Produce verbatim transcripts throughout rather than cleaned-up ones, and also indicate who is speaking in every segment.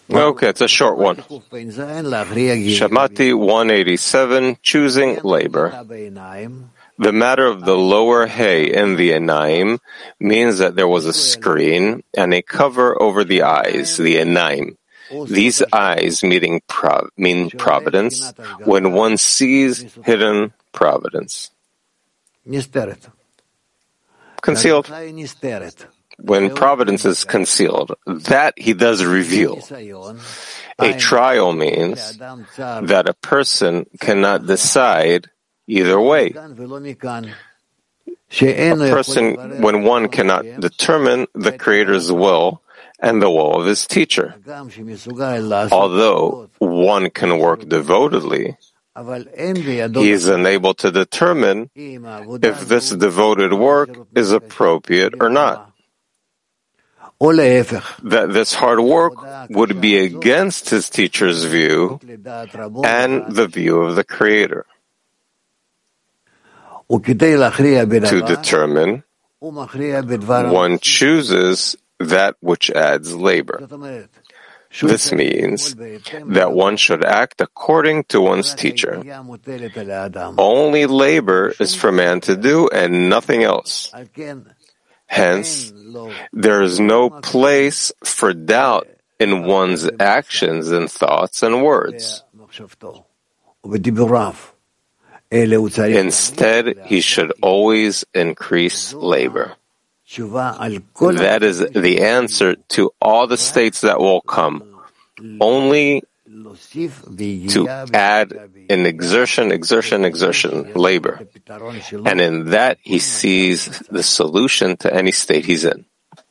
Speaker 1: Okay, it's a short one. Shamati one eighty-seven, choosing labor. The matter of the lower hay in the Enaim means that there was a screen and a cover over the eyes, the Enaim. These eyes meaning prov- mean providence when one sees hidden providence. Concealed. When providence is concealed, that he does reveal. A trial means that a person cannot decide either way. A person, when one cannot determine the Creator's will and the will of his teacher. Although one can work devotedly, he is unable to determine if this devoted work is appropriate or not. That this hard work would be against his teacher's view and the view of the Creator. To determine, one chooses that which adds labor. This means that one should act according to one's teacher. Only labor is for man to do and nothing else. Hence, there is no place for doubt in one's actions and thoughts and words. Instead, he should always increase labor. That is the answer to all the states that will come, only to add an exertion, exertion, exertion, labor. And in that, he sees the solution to any state he's in.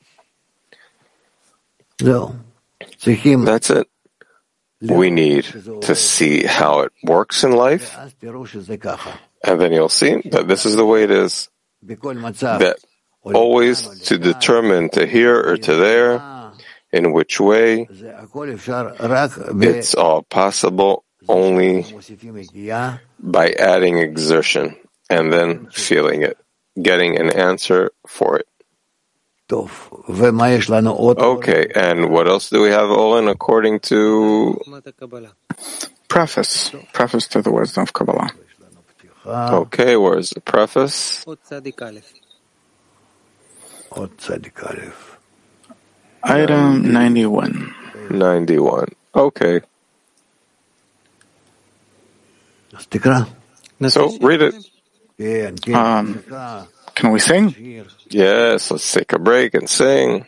Speaker 1: That's it. We need to see how it works in life, and then you'll see that this is the way it is. That always to determine to here or to there, in which way, it's all possible only by adding exertion and then feeling it, getting an answer for it. Okay, and what else do we have, Olin, according to
Speaker 2: preface, preface to the wisdom of Kabbalah.
Speaker 1: Okay, where's the preface?
Speaker 2: Item ninety-one.
Speaker 1: ninety-one. Okay. So, read it.
Speaker 2: Um, can we sing?
Speaker 1: Yes, let's take a break and sing.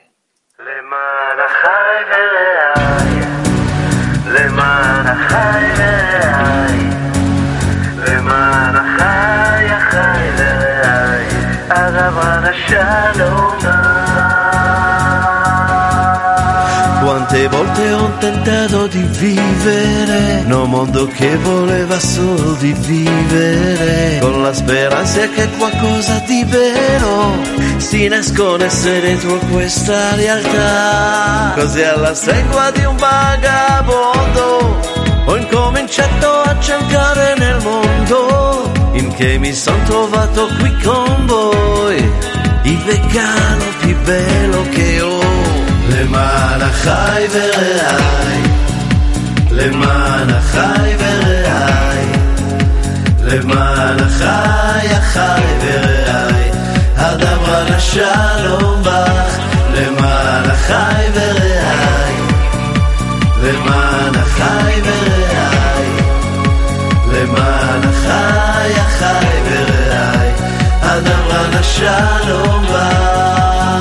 Speaker 3: Quante volte ho tentato di vivere, no mondo che voleva solo di vivere, con la speranza che qualcosa di vero si nascondesse dentro questa realtà. Così alla stregua di un vagabondo ho incominciato a cercare nel mondo, in che mi son trovato qui con voi, il regalo più bello che ho. למען החי ורעי, למען החי ורעי, למען החי החי ורעי, הדבר השלום בך, למען החי ורעי, למען החי ורעי, למען החי החי ורעי, הדבר השלום בך.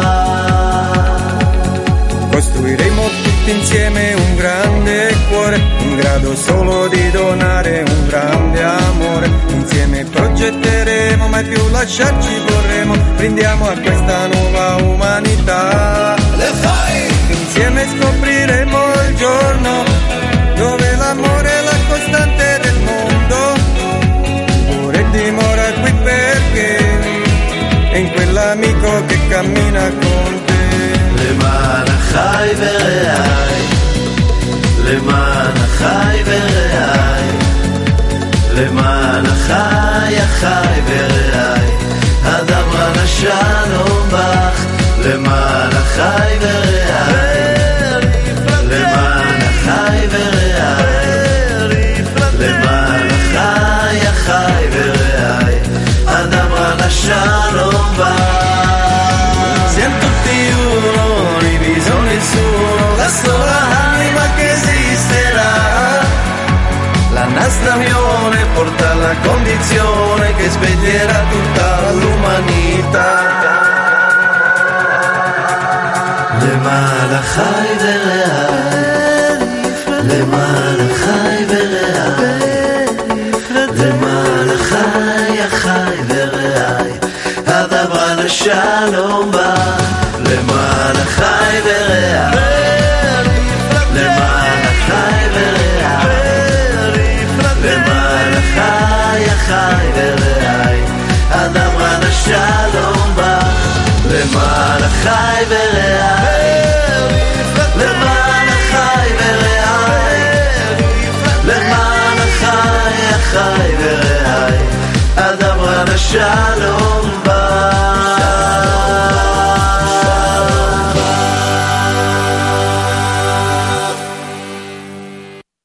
Speaker 4: Costruiremo tutti insieme un grande cuore, in grado solo di donare un grande amore. Insieme progetteremo, mai più lasciarci vorremmo. Brindiamo a questa nuova umanità. Insieme scopriremo il giorno dove l'amore è la costante del mondo. Pure dimora qui perché è in quell'amico che cammina con te.
Speaker 3: למען החי ורעי, למען החי ורעי, למען החי החי ורעי, הדבר השלום בך, למען החי ורעי, למען החי una condizione che spegnerà tutta l'umanità. למען החי ורעי, למען החי ורעי, למען החי החי ורעי, הדבר לשלום בא. למען החי ורעי, למען החי ורעי, למען החי החי ורעי, הדבר לשלום בא. למען החי ורעי, למען החי ורעי, למען החי החי ורעי, הדבר לשלום